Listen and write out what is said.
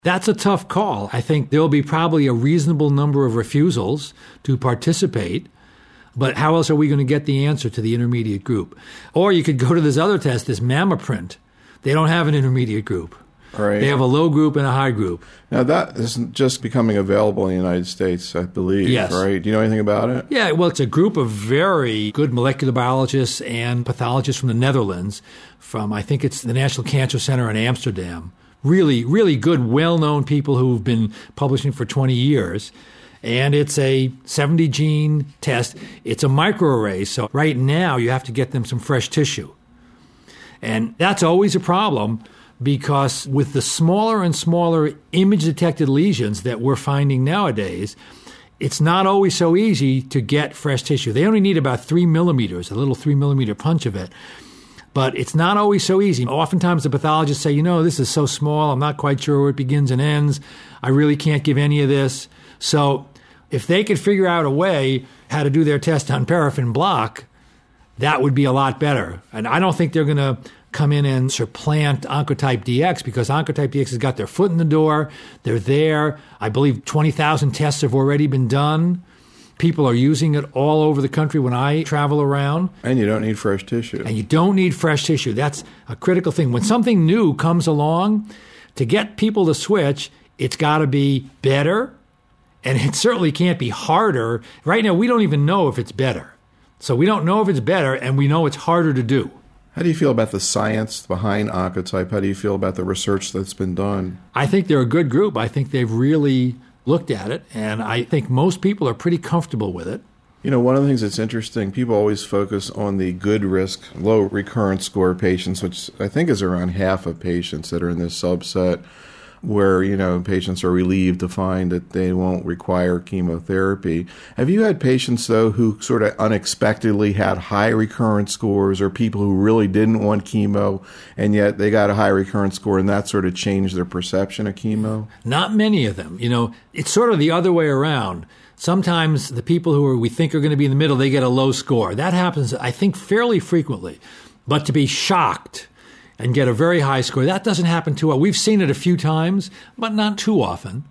That's a tough call. I think there'll be probably a reasonable number of refusals to participate, but how else are we going to get the answer to the intermediate group? Or you could go to this other test, this MammaPrint. They don't have an intermediate group. Right. They have a low group and a high group. Now, that isn't just becoming available in the United States, I believe, yes. Right? Do you know anything about it? Yeah, well, it's a group of very good molecular biologists and pathologists from the Netherlands, from, I think it's the National Cancer Center in Amsterdam. Really, really good, well-known people who've been publishing for 20 years. And it's a 70-gene test. It's a microarray, so right now you have to get them some fresh tissue. And that's always a problem, because with the smaller and smaller image-detected lesions that we're finding nowadays, it's not always so easy to get fresh tissue. They only need about 3 millimeters, a little 3-millimeter punch of it. But it's not always so easy. Oftentimes the pathologists say, this is so small, I'm not quite sure where it begins and ends. I really can't give any of this. So if they could figure out a way how to do their test on paraffin block, that would be a lot better. And I don't think they're going to come in and supplant Oncotype DX, because Oncotype DX has got their foot in the door. They're there. I believe 20,000 tests have already been done. People are using it all over the country when I travel around. And you don't need fresh tissue. And you don't need fresh tissue. That's a critical thing. When something new comes along, to get people to switch, it's got to be better, and it certainly can't be harder. Right now, we don't even know if it's better. So we don't know if it's better, and we know it's harder to do. How do you feel about the science behind Oncotype? How do you feel about the research that's been done? I think they're a good group. I think they've really looked at it, and I think most people are pretty comfortable with it. One of the things that's interesting, people always focus on the good risk, low recurrence score patients, which I think is around half of patients that are in this subset, where, patients are relieved to find that they won't require chemotherapy. Have you had patients, though, who sort of unexpectedly had high recurrence scores, or people who really didn't want chemo, and yet they got a high recurrence score, and that sort of changed their perception of chemo? Not many of them. It's sort of the other way around. Sometimes the people who we think are going to be in the middle, they get a low score. That happens, I think, fairly frequently. But to be shocked and get a very high score, that doesn't happen too often. We've seen it a few times, but not too often.